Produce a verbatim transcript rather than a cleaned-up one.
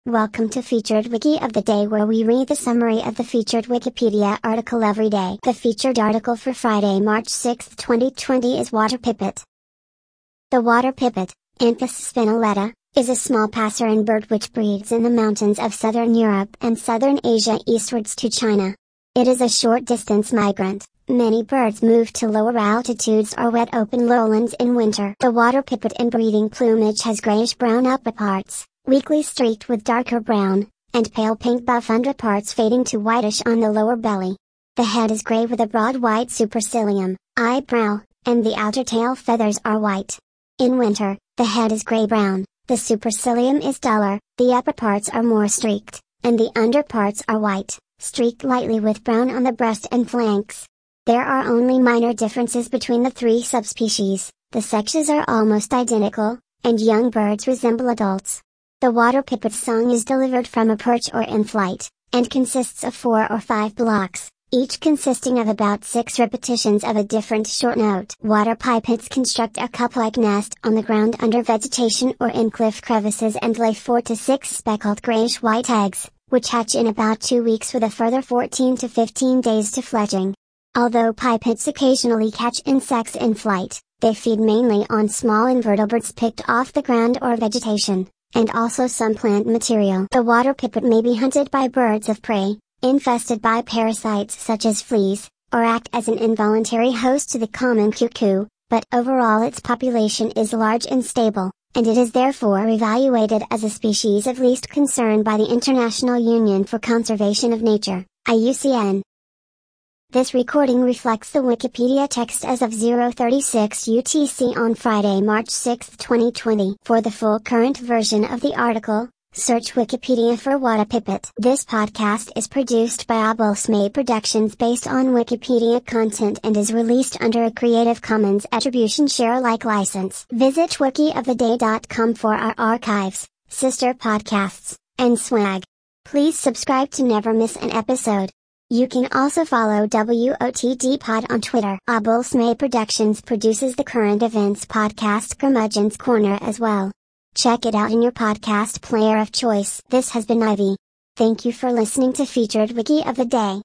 Welcome to Featured Wiki of the Day, where we read the summary of the featured Wikipedia article every day. The featured article for Friday, March sixth, twenty twenty is Water Pipit. The water pipit, Anthus spinoletta, is a small passerine bird which breeds in the mountains of southern Europe and southern Asia eastwards to China. It is a short-distance migrant. Many birds move to lower altitudes or wet open lowlands in winter. The water pipit in breeding plumage has grayish-brown upperparts, weakly streaked with darker brown, and pale pink buff underparts fading to whitish on the lower belly. The head is gray with a broad white supercilium, eyebrow, and the outer tail feathers are white. In winter, the head is gray-brown, the supercilium is duller, the upperparts are more streaked, and the underparts are white, streaked lightly with brown on the breast and flanks. There are only minor differences between the three subspecies. The sexes are almost identical, and young birds resemble adults. The water pipit's song is delivered from a perch or in flight, and consists of four or five blocks, each consisting of about six repetitions of a different short note. Water pipits construct a cup-like nest on the ground under vegetation or in cliff crevices and lay four to six speckled grayish-white eggs, which hatch in about two weeks with a further fourteen to fifteen days to fledging. Although pipits occasionally catch insects in flight, they feed mainly on small invertebrates picked off the ground or vegetation, and also some plant material. The water pipit may be hunted by birds of prey, infested by parasites such as fleas, or act as an involuntary host to the common cuckoo, but overall its population is large and stable, and it is therefore evaluated as a species of least concern by the International Union for Conservation of Nature, I U C N. This recording reflects the Wikipedia text as of zero thirty-six U T C on Friday, March sixth, twenty twenty. For the full current version of the article, search Wikipedia for Water Pipit. This podcast is produced by Abulsmay Productions based on Wikipedia content and is released under a Creative Commons Attribution Share Alike license. Visit wiki of the day dot com for our archives, sister podcasts, and swag. Please subscribe to never miss an episode. You can also follow W O T D Pod on Twitter. Abulsmay Productions produces the current events podcast Curmudgeon's Corner as well. Check it out in your podcast player of choice. This has been Ivy. Thank you for listening to Featured Wiki of the Day.